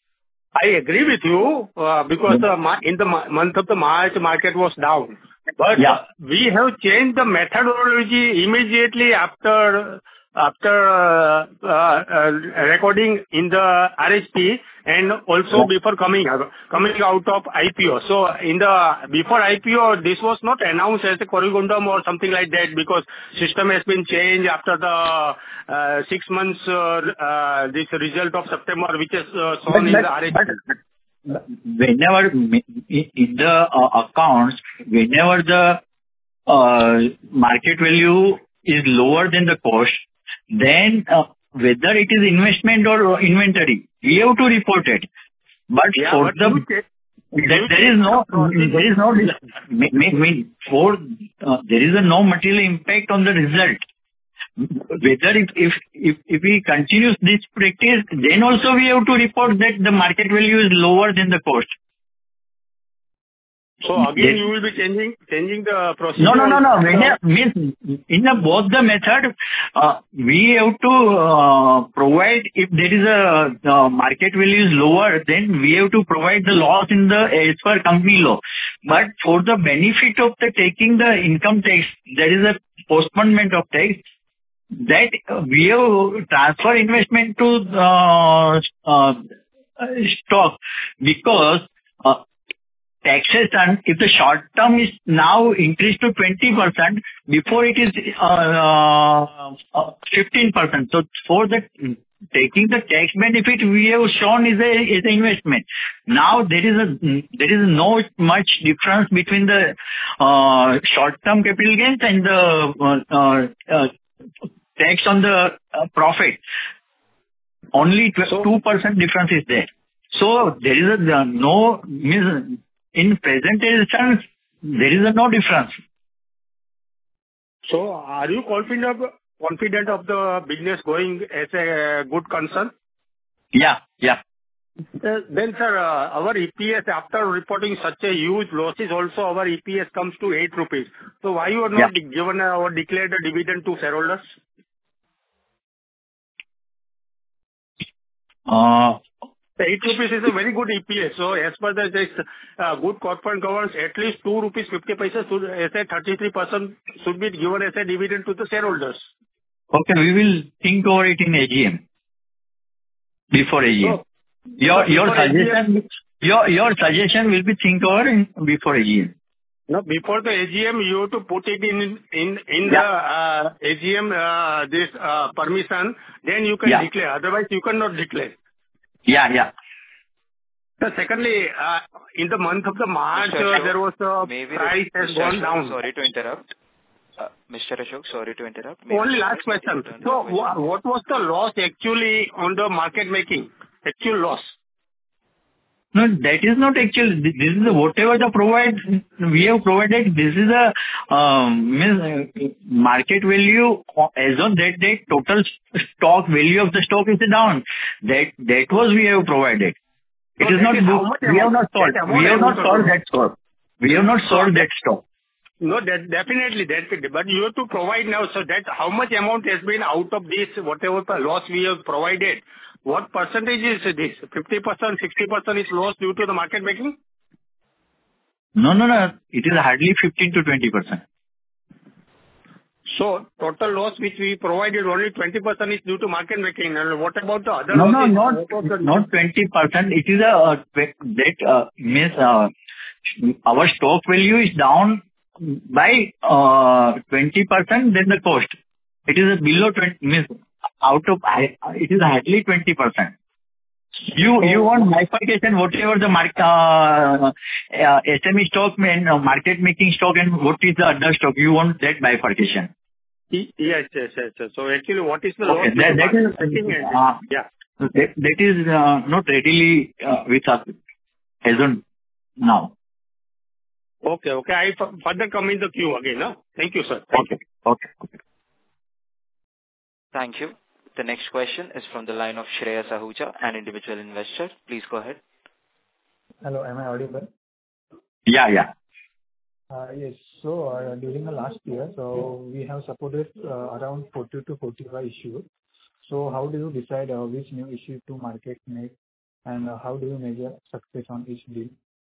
I agree with you, uh, because uh, ma- in the ma- month of the March, market was down. But Yeah. we have changed the methodology immediately after after uh, uh, uh, recording in the R H P and also before coming out, coming out of I P O. So in the before I P O, this was not announced as a Corrigondum or something like that, because system has been changed after the uh, six months uh, uh, this result of September, which is uh, shown in the R H P. But whenever in in the uh, accounts, whenever the uh, market value is lower than the cost, then uh, whether it is investment or inventory, we have to report it. But Yeah, for but the you check- there there is no there is no me- me- me- for uh, there is a no material impact on the result. Whether if if if if we continue this practice, then also we have to report that the market value is lower than the cost. So again, you will be changing changing the procedure. No, no, no, no. When I- means in the both the method, uh, we have to uh, provide if there is a uh, market value is lower, then we have to provide the loss in the as per company law. But for the benefit of the taking the income tax, there is a postponement of tax. That uh, we have transfer investment to uh, uh, stock because uh, taxation, if the short term is now increased to twenty percent, before it is uh, uh, fifteen percent. So for the taking the tax benefit we have shown is a is an investment. Now there is a there is no much difference between the uh, short-term capital gains and the uh, uh, uh, tax on the uh, profit. Only two percent difference is there. So there is a uh, no means in presentation there is a no difference. So are you confident of, confident of the business going as a good concern? Yeah, yeah. Uh, Then, sir, uh, our E P S, after reporting such a huge losses, also our E P S comes to eight rupees. So why you are not Yeah. given uh, or declared a dividend to shareholders? Uh, eight rupees is a very good E P S. So as per the this, uh, good corporate governance, at least two rupees fifty paisa should, as a thirty-three percent should be given as a dividend to the shareholders. Okay, we will think over it in A G M. Before A G M. So, Your so your before A G M, suggestion your your suggestion will be think over in before A G M. no, before the A G M, you have to put it in in in the Yeah. uh, A G M uh, this uh, permission. Then you can Yeah. declare. Otherwise, you cannot declare. Yeah, yeah. So secondly, uh, in the month of the March, Mister uh, Ashok, there was a may we price re- has Mister gone Ashok, down. sorry to interrupt. Uh, Mister Ashok, sorry to interrupt. May we Only last request you to question. return to So the question? wha- what was the loss actually on the market making? Actual loss. No, that is not actual. This this is the whatever the provide we have provided. This is a um, means, uh, market value as on that date. Total stock value of the stock is down. That that was we have provided. It So is that not is how booked. much We have amount? not sold. That amount We I have not want to sold know. that stock. We have not So sold that stock. no, that definitely that could- but you have to provide now. So that how much amount has been out of this whatever the loss we have provided? What percentage is this? Fifty percent, sixty percent is loss due to the market making. No, no, no. It is hardly fifteen to twenty percent. So total loss which we provided only twenty percent is due to market making. And what about the other No, no, losses? not What was the not twenty percent. It is a uh, that uh, means uh, our stock value is down by uh, twenty percent than the cost. It is a below twenty, means out of, it is hardly twenty percent. You you want bifurcation, whatever the market, uh, uh, S M E stock and uh, market making stock and what is the other stock, you want that bifurcation. Y- Yes, yes, yes, yes. So actually, what is the Okay. loss due That to that market is, making? And uh, yeah. that that is uh, not readily uh, with us as on now. Okay, okay. I f- further come in the queue again. No? Thank you, sir. Thank Okay. Okay. Okay. Thank you. The next question is from the line of Shreya Sahuja, an individual investor. Please go ahead. Hello, am I audible? Yeah, yeah. Uh, Yes. So, uh, during the last year, so we have supported uh, around forty to forty-five issues. So how do you decide uh, which new issue to market make, and uh, how do you measure success on each deal?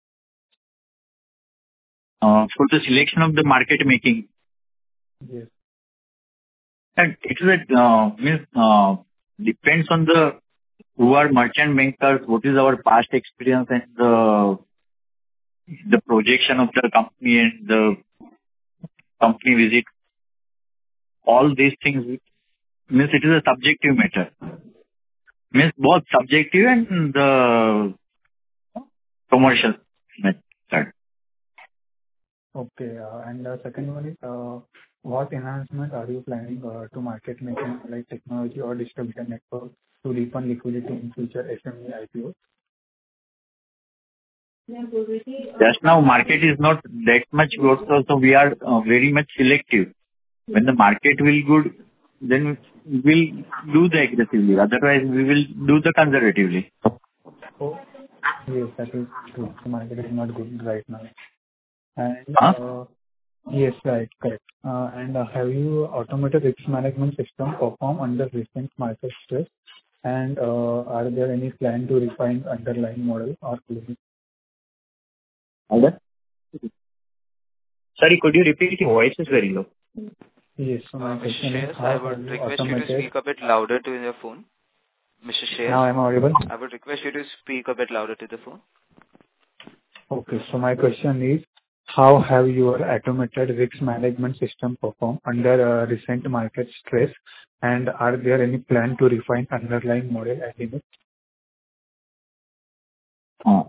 Uh, For the selection of the market making, Yes. and it is a, uh, means, uh, depends on the who are merchant bankers, what is our past experience and the the projection of the company and the company visit. All these things means it is a subjective matter. Means both subjective and the commercial method. Okay. uh, And the second one is, uh, what enhancement are you planning uh, to market making, like technology or distributor network, to deepen liquidity in future S M E I P Os? Just now, market is not that much good, so we are uh, very much selective. When the market will good, then we'll do the aggressively. Otherwise, we will do the conservatively. Oh, yes, that is true. The market is not good right now. And Huh? uh, yes, right, correct. Uh, And uh, have you automated risk management system perform under recent market stress? And uh, are there any plan to refine underlying model or limit? Hello? Sorry, could you repeat? Your voice is very low. Yes. So my Uh, Mister question is, Shreyas, I how have would you request you to automated? speak a bit louder to your phone. Mister Now Shreyas, I'm audible? I would request you to speak a bit louder to the phone. Okay. So my question is, how have your automated risk management system performed under uh, recent market stress, and are there any plan to refine underlying model at limit? Uh,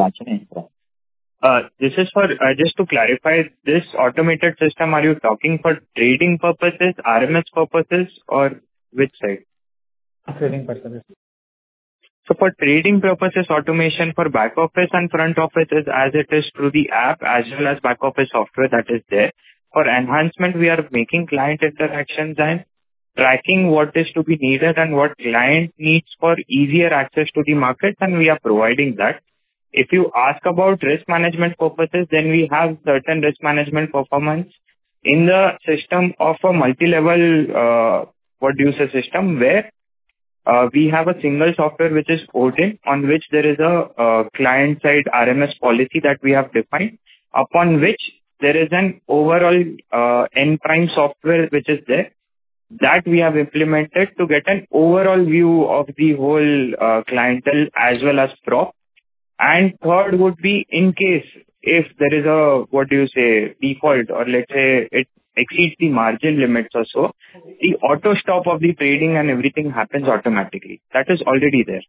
Uh, This is for, uh, just to clarify, this automated system, are you talking for trading purposes, R M S purposes, or which side? Trading purposes. So for trading purposes, automation for back office and front office is as it is through the app as well as back office software that is there. For enhancement, we are making client interactions and tracking what is to be needed and what client needs for easier access to the market, and we are providing that. If you ask about risk management purposes, then we have certain risk management performance in the system of a multi-level, uh, what do you say, system where uh, we have a single software which is Odin, on which there is a uh, client-side R M S policy that we have defined, upon which there is an overall uh, N-Prime software which is there that we have implemented to get an overall view of the whole uh, clientele as well as prop. And third would be in case if there is a, what do you say, default, or let's say it exceeds the margin limits or so, the auto stop of the trading and everything happens automatically. That is already there.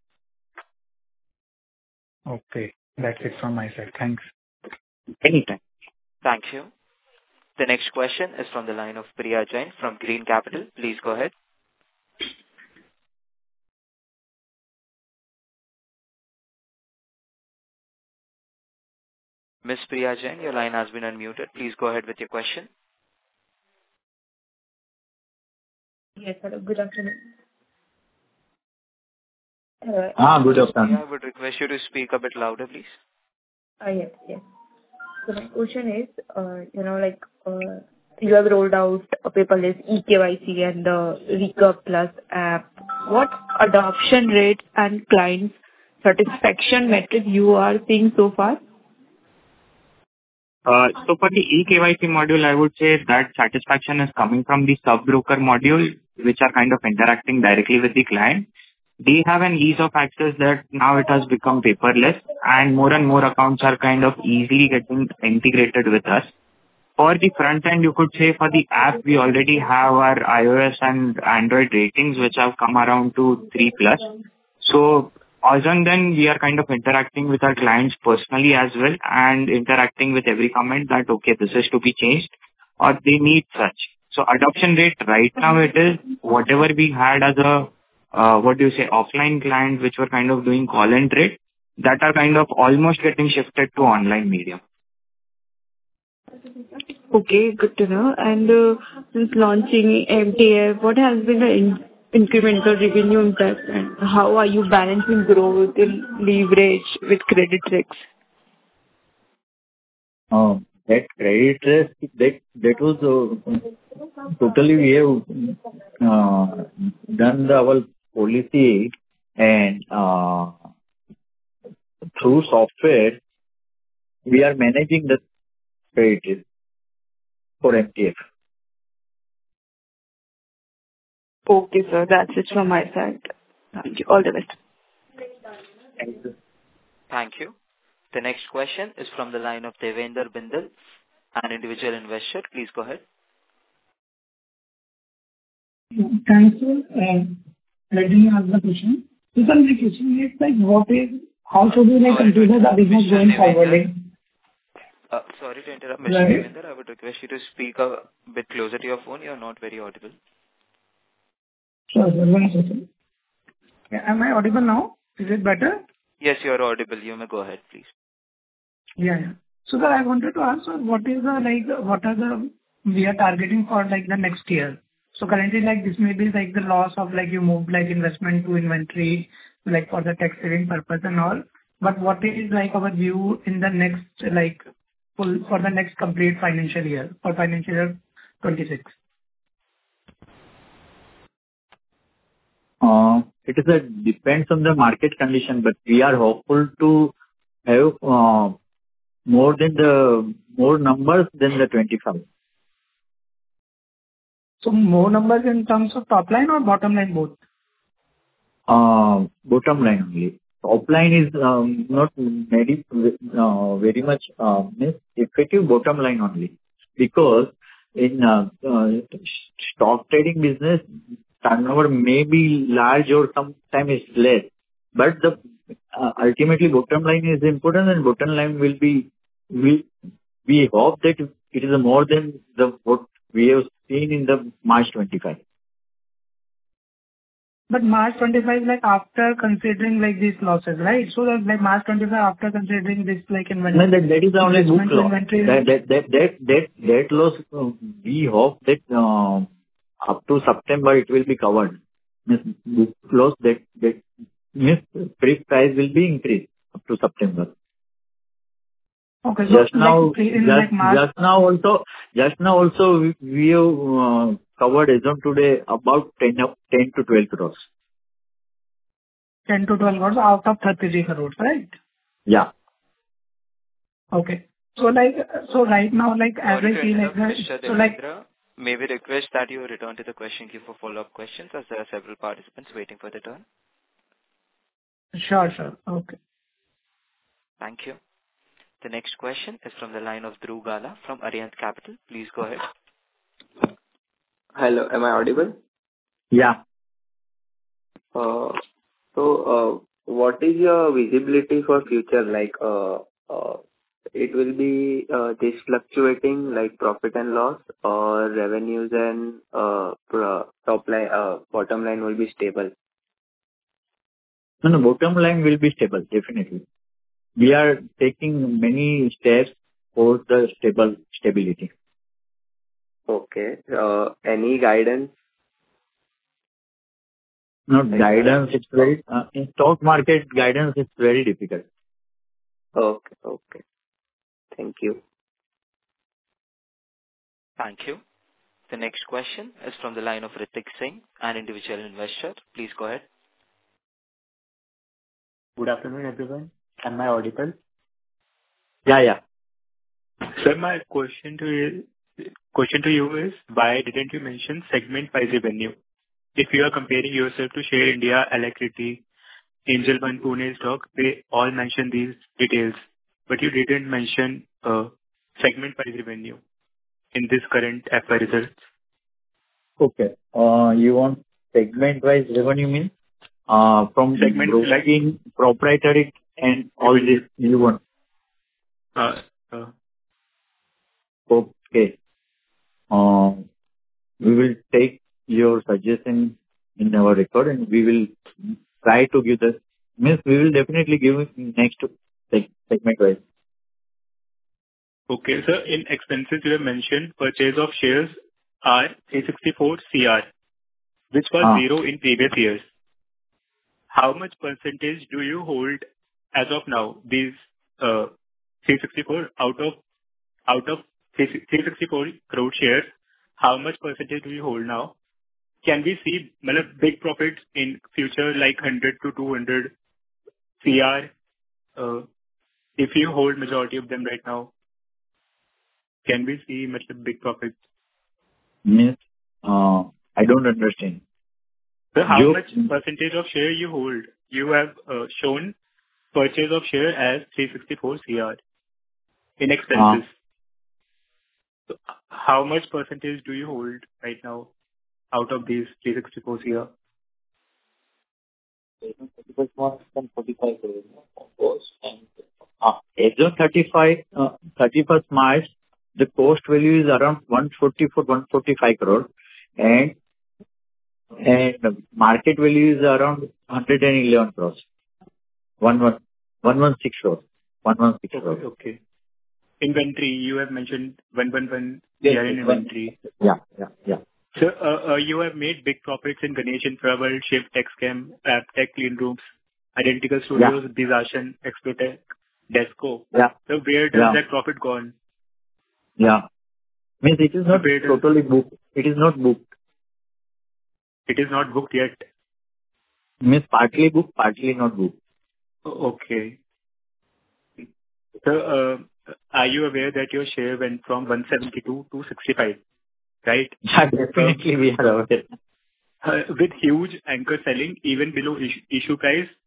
Okay. That's it from my side. Thanks. Anytime. Thank you. The next question is from the line of Priya Jain from Green Capital. Please go ahead. Miss Priya Jain, your line has been unmuted. Please go ahead with your question. Yes, hello. Good afternoon. Hello. Ah, good afternoon. I would request you to speak a bit louder, please. Uh, yes, yes. So my question is, uh, you know, like, uh, you have rolled out a paperless e K Y C and the Recurve Plus app. What adoption rates and client satisfaction metrics you are seeing so far? Uh, So for the e K Y C module, I would say that satisfaction is coming from the sub-broker module, which are kind of interacting directly with the client. They have an ease of access that now it has become paperless, and more and more accounts are kind of easily getting integrated with us. For the front end, you could say for the app, we already have our iOS and Android ratings, which have come around to three plus. So other than then, we are kind of interacting with our clients personally as well, and interacting with every comment that, okay, this is to be changed, or they need such. So adoption rate right now, it is whatever we had as a, uh, what do you say, offline client, which were kind of doing call and trade, that are kind of almost getting shifted to online medium. Okay, good to know. And uh, since launching M T F, what has been the in- incremental revenue impact, and how are you balancing growth in leverage with credit risks? Um, That credit risk, that that was uh, totally we have uh, done the our policy, and uh, through software, we are managing the credit risk for M T F. Okay, sir. That's it from my side. Thank you. All the best. Thank you. Thank you. The next question is from the line of Devender Bindal, an individual investor. Please go ahead. Thanks for uh, letting me ask the question. So sir, my question is like, what is, how should we like Sorry to consider the interrupt, business Mister going Devender. forward? Like, Uh, sorry to interrupt, Mister right? Devender. I would request you to speak a bit closer to your phone. You're not very audible. Sure, sir. One second. Yeah, am I audible now? Is it better? Yes, you're audible. You may go ahead, please. Yeah, yeah. So sir, I wanted to ask, sir, what is the like, what are the we are targeting for like the next year? So currently, like this may be like the loss of like you moved like investment to inventory, like for the tax saving purpose and all. But what is like our view in the next like full for the next complete financial year, for financial year twenty-six? Uh, It is a depends on the market condition, but we are hopeful to have uh, more than the more numbers than the twenty-five. So more numbers in terms of top line or bottom line both? Uh, Bottom line only. top line is um, not very uh, very much uh, means effective bottom line only. Because in uh, uh, stock trading business, turnover may be large or sometimes it's less, but the uh, ultimately bottom line is important, and bottom line will be, we we hope that it is more than the what we have seen in the March twenty-five. But March twenty-five, like, after considering, like, these losses, right? So that, like, March twenty-five, after considering this, like, No, inventory, that that is the only book investment loss. inventory. That that that that that that loss, uh, we hope that uh, up to September it will be covered. Means book loss that that means brief price will be increased up to September. Okay. So, Just now, like, in, like, just March, just now also, just now also we we have uh, covered as on today about ten of- ten to twelve crores. ten to twelve crores out of thirty-three crores, right? Yeah. Okay. So, like, so right now, like, as Sorry I to see, like, interrupt, the- Mister so, like, Devendra. May we request that you return to the question queue for follow-up questions, as there are several participants waiting for their turn. sure, sure. Okay. Thank you. The next question is from the line of Dhruv Gala from Arihant Capital. Please go ahead. Hello, am I audible? Yeah. Uh, So, uh, what is your visibility for future? Like, uh, uh, it will be uh, this fluctuating, like profit and loss, or revenues and uh, pro- top line, uh, bottom line will be stable? No, no, bottom line will be stable, definitely. We are taking many steps for the stable stability. Okay. Uh, Any guidance? No, Like, guidance, it's very, uh, in stock market, guidance is very difficult. Okay, okay. Thank you. Thank you. The next question is from the line of Ritik Singh, an individual investor. Please go ahead. Good afternoon, everyone. Am I audible? Yeah, yeah. Sir, my question to you, question to you is, why didn't you mention segment-wise revenue? If you are comparing yourself to Share India, Alacrity, Angel One, Pune Stock, they all mention these details, but you didn't mention uh, segment-wise revenue in this current F I results. Okay. Uh, You want segment-wise revenue means, uh, from Segment like- broking, proprietary and all this you want? Uh, uh, Okay. Um, We will take your suggestion in our record, and we will try to give the... Means we will definitely give it next seg- segment-wise. Okay, sir. In expenses, you have mentioned purchase of shares are three hundred sixty-four crore, which was Ah. zero in previous years. How much percentage do you hold as of now? These uh, three hundred sixty-four out of out of three hundred sixty-four crore shares, how much percentage do you hold now? Can we see matlab, big profits in future, like one hundred to two hundred crore, uh, if you hold majority of them right now? Can we see matlab, big profits? Means, uh, I don't understand. So how You- much percentage of share you hold? You have uh, shown purchase of share as three hundred sixty-four crore in expenses. So how much percentage do you hold right now out of these three hundred sixty-four crore? Uh, As of thirty-five, uh, thirty-first March, the cost value is around one forty-four, one forty-five crore, and and the market value is around one hundred eleven crores. one hundred sixteen crores. one hundred sixteen crores. Okay. Okay. Inventory, you have mentioned one hundred eleven Yes, crore in yes, inventory. Yeah, yeah, yeah. So, uh, uh, you have made big profits in Ganesh Infraworld, Shift, Texchem, Aptech, Clean Rooms, Identical Studios, Bizashan, Explotech, Desco. Yeah. So where does Yeah. that profit go on? Yeah. Means it is not Where does- totally booked. It is not booked. It is not booked yet. Means partly booked, partly not booked. O- Okay. So, uh, are you aware that your share went from one seventy-two to sixty-five, right? Yeah, definitely we are aware. Uh, With huge anchor selling even below issue issue price,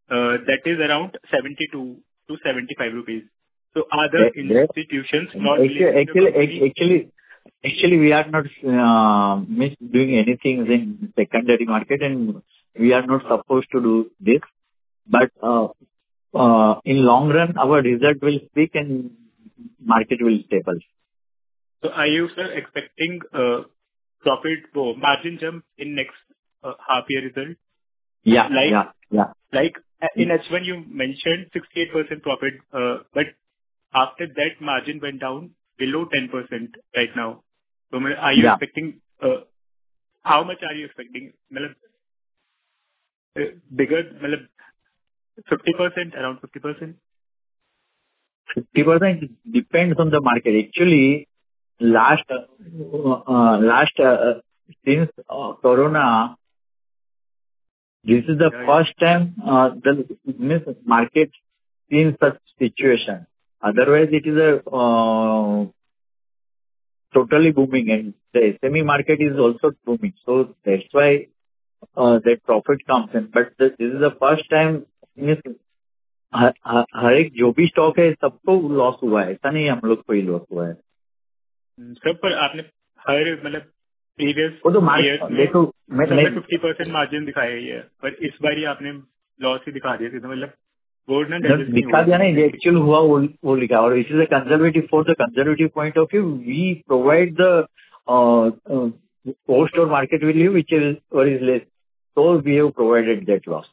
uh, that is around seventy-two to seventy-five rupees. So are the That- that- institutions not Actually, believing in the actually, company? actually, actually, we are not uh, miss doing anything in secondary market, and we are not supposed to do this. But uh, uh, in long run, our result will speak and market will stable. So are you, sir, expecting uh, profit or margin jump in next uh, half year result? Yeah, Like, yeah, yeah. like uh, in H one you mentioned sixty-eight percent profit, uh, but after that margin went down below ten percent right now. So matlab, are you Yeah. expecting, uh, how much are you expecting? Matlab, uh, bigger, matlab, fifty percent, around fifty percent? fifty percent depends on the market. Actually, last uh, uh, last uh, since uh, Corona, this is the Yeah, yeah. first time uh, the means market seen such situation. Otherwise, it is a uh, totally booming, and the S M E market is also booming. So that's why uh, that profit comes in. But this, this is the first time means हर हर हर एक जो भी stock है सबको loss हुआ है, ऐसा नहीं हम लोग को ही लॉस हुआ है. सर पर आपने हर मतलब प्रीवियस वो तो ईयर्स मार्केट में देखो, मैं सबने मैं फिफ्टी परसेंट मार्जिन दिखाया ही है, पर इस बार ही आपने लॉस ही दिखा दिया सीधा, मतलब बोर्ड ने जब डाइजेस्ट नहीं दिखा हुआ. दिया नहीं, एक्चुअल हुआ वो वो लिखा. और it is a conservative, for the conservative point of view we provide the post or market value which is और is less, so we have provided that loss.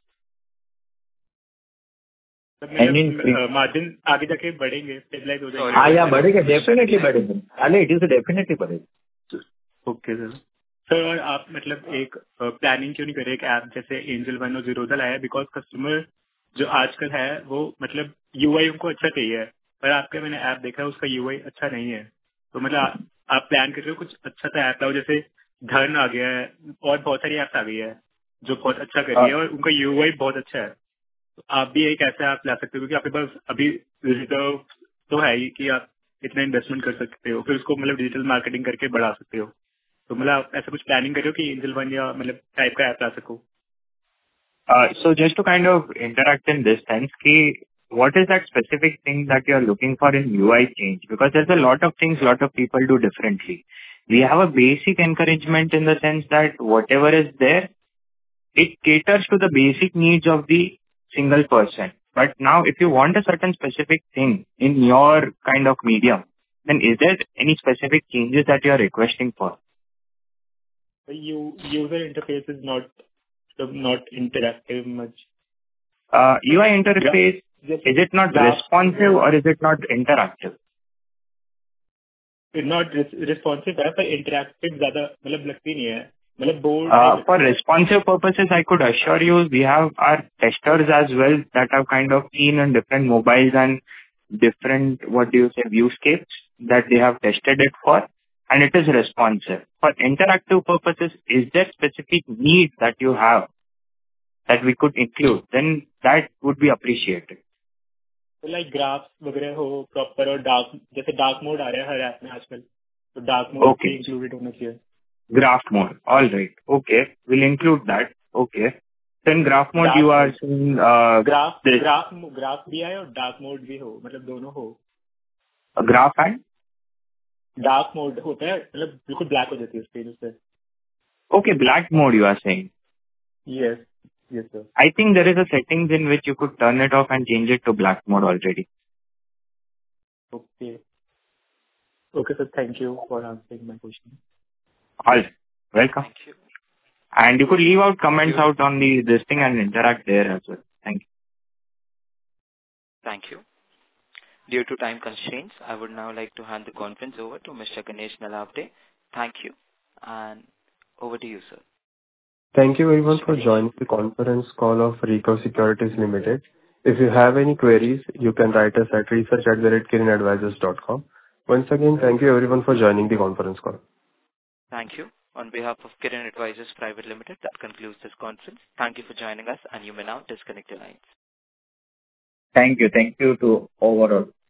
And in मतलब मार्जिन आगे जाके बढ़ेंगे, स्टेबलाइज हो जाएंगे. हाँ या बढ़ेगा, डेफिनेटली बढ़ेगा. अरे इट इज डेफिनेटली बढ़ेगा. Okay sir. सर और आप मतलब एक प्लानिंग क्यों नहीं करे एक ऐप जैसे एंजल वन और जीरोधा लाया? बिकॉज कस्टमर जो आजकल है वो मतलब यूआई उनको अच्छा चाहिए, पर आपका मैंने ऐप देखा है उसका यूआई अच्छा नहीं है. तो मतलब आ, आप प्लान कर रहे हो कुछ अच्छा सा ऐप लाओ, जैसे धन आ गया है और बहुत सारी ऐप्स आ गई है जो बहुत अच्छा कर रही है और उनका यूआई बहुत अच्छा है. तो आप भी एक ऐसा ऐप ला सकते हो क्योंकि आपके पास अभी रिजर्व तो है ही कि आप इतना इन्वेस्टमेंट कर सकते हो, फिर उसको मतलब डिजिटल मार्केटिंग करके बढ़ा सकते हो. तो मतलब आप ऐसा कुछ प्लानिंग करो कि एंजल वन या मतलब टाइप का ऐप ला सको. Uh, so just to kind of interact in this sense, ki, what is that specific thing that you are looking for in U I change? Because there's a lot of things lot of people do differently. We have a basic encouragement in the sense that whatever is there, it caters to the basic needs of the single person. But now if you want a certain specific thing in your kind of medium, then is there any specific changes that you are requesting for? The u- user interface is not not interactive much. Uh, U I interface, Just is it not graph- responsive or is it not interactive? It's not res- responsive है पर interactive ज्यादा मतलब लगती नहीं है, मतलब board. Uh, For responsive purposes, I could assure you we have our testers as well that have kind of seen in different mobiles and different, what do you say, viewscapes that they have tested it for, and it is responsive. For interactive purposes, is there specific need that you have that we could include? Then that would be appreciated. तो like graphs वगैरह हो proper और dark, जैसे dark mode आ रहा है हर app में आजकल, तो डार्क मोड Okay. भी इंक्लूडेड होना चाहिए. Graph mode. All right. Okay. We'll include that. Okay. Then graph mode, Graph you are mode. saying, uh, graph this, graph graph भी आए और डार्क मोड भी हो, मतलब दोनों हो. a graph and? Dark mode होता है मतलब बिल्कुल ब्लैक हो जाती है स्क्रीन उससे. Okay, black mode you are saying. Yes yes sir. I think there is a settings in which you could turn it off and change it to black mode already. Okay okay sir, thank you for answering my question. All right. Welcome. Thank you. And you could leave out comments out on the this thing and interact there as well. Thank you. Thank you. Due to time constraints, I would now like to hand the conference over to Mister Ganesh Nalavde. Thank you, and over to you, sir. Thank you everyone for joining the conference call of Recurve Securities Limited. If you have any queries, you can write us at research at the rate kirin advisors dot com. Once again, thank you everyone for joining the conference call. Thank you. On behalf of Kirin Advisors Private Limited, that concludes this conference. Thank you for joining us, and you may now disconnect your lines. Thank you. Thank you to overall.